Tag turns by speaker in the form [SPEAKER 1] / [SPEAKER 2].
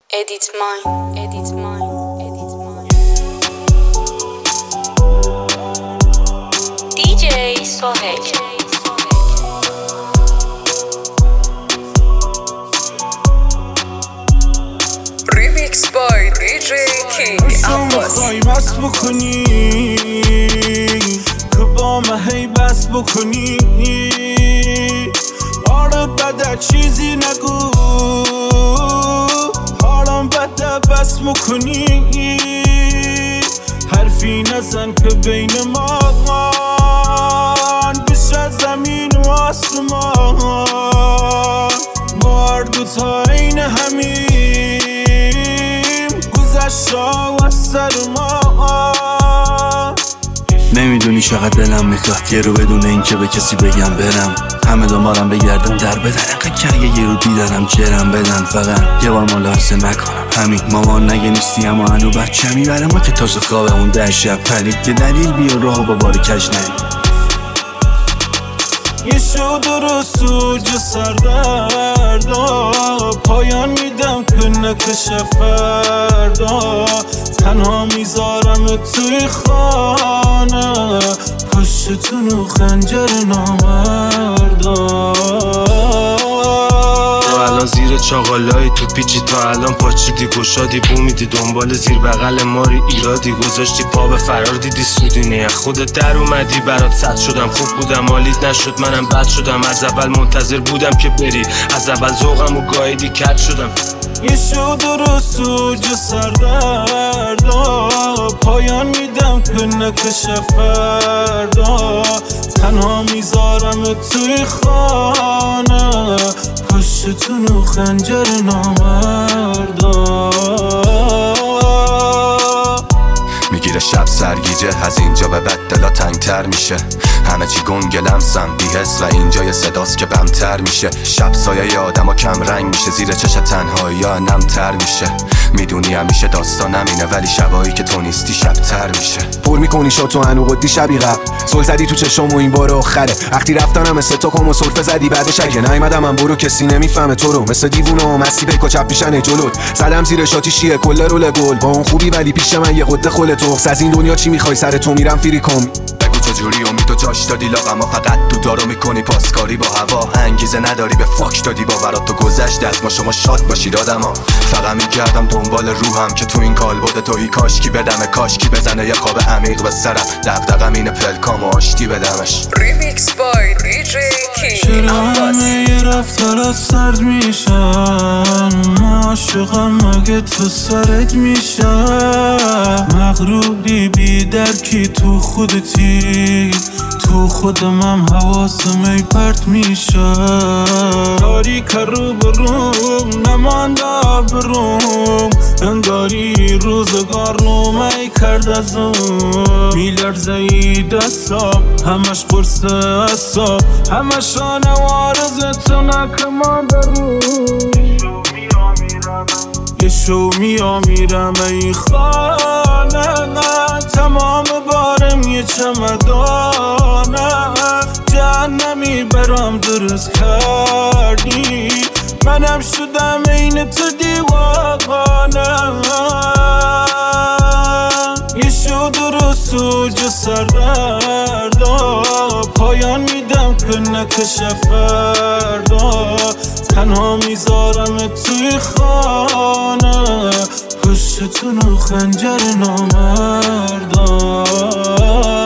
[SPEAKER 1] Edit mine, edit mine, edit mine. DJ Sohej.
[SPEAKER 2] Remix by DJ King Abbas.
[SPEAKER 3] میخوای بس بکنی که با من هی بس بکنی حالت بده چیزی نگو حالم بده بس بکنی حرفی نزن که بین ما بشه زمین و آسمان بار دوتا این همیم گذشتا و سر ما.
[SPEAKER 4] نمیدونی چقدر دلم میخواد یه رو بدون این که به کسی بگم برم همه دنبالم بگردم در بدن انقدر کرگه یه رو دیدنم جرم بدن فقط یه بار ملاحظه نکنم همین مامان نگه نیستی اما هنو بچه میبره ما که تازه خوابمون 10 شب پرید یه دلیل بیا راهو با بار کج نرید
[SPEAKER 3] یه شو درست سوج سردردا پایان میدم که نکشه فردا تنها میذارم توی خانه پشتتون و خنجر نامردا
[SPEAKER 5] الان زیر چاقالای تو پیچی تا الان پاچیدی گشادی بو میدی دنبال زیر بغل ماری ایرادی گذاشتی پا به فرار دیدی سودینی خودت در اومدی برات صد شدم خوب بودم مالیت نشد منم بد شدم از اول منتظر بودم که بری از اول ذوقم و گایدی کج شدم
[SPEAKER 3] یه شو درست سوج سردردا پایان میدم که نکشه فردا تنها میذارم توی خانه پشتتون و خنجر نامردا
[SPEAKER 6] میگیره شب سرگیجه از اینجا به بعد دلا تنگتر میشه همه چی گنگ لمسم بی‌حس و اینجا یه صداست که بمتر میشه شب سایه ی آدم ها کم رنگ میشه زیر چش تنهایی ها نمتر میشه میدونی همیشه داستان همینه ولی شبایی که تو نیستی شبتر میشه
[SPEAKER 7] پر میکنی شا تو هنو قدی شبی قبل سل زدی تو چشم و این بار آخره وقتی رفتنم مثل تو کم و سلفه زدی بعدش اگه نیومدم من برو کسی نمیفهمه تو رو مثل دیوونه و مستی بکا چپ پیشن جلوت زدم زیر شاتی شیه کل رول گل با اون خوبی ولی پیش من یه قده خل تخس از این دنیا چی میخوای سر تو میرم فری کن
[SPEAKER 6] بگو چجوری امید تو جاش دادی لاغم فقط تو دارو میکنی پاسکاری با هوا انگیزه نداری به فاک دادی باورات تو گذشت از ما شما شاد باشید آدما فقط میگردم دنبال روحم که تو این کالبد تویی کاشکی بدمه کاشکی بزنه یه خواب عمیق به سرم دغدغم اینه پلکام و آشتی بدمش.
[SPEAKER 2] Remix by DJ King
[SPEAKER 3] چرا
[SPEAKER 2] Abbas.
[SPEAKER 3] همه رفتارات سرد میشن عاشقم مگه تو سرت میشن مغروری بی درکی تو خودتی تو خودمم حواسم ای پرت میشه داری که رو بروم نمانده بروم انگاری روزگار رو می کرد از اون میلرزه ای دستم همش قرص اصاب همش آنوارز تو نکما برون یه شو میامیرم ای خانه تمام بارم یه چمدانه جهنمی برام درست کردی منم شدم این تو دیوانه یه شو درست سوج سردردا پایان میدم که نکشه فردا تنها میذارم توی خانه پشتتون و خنجر نامردا.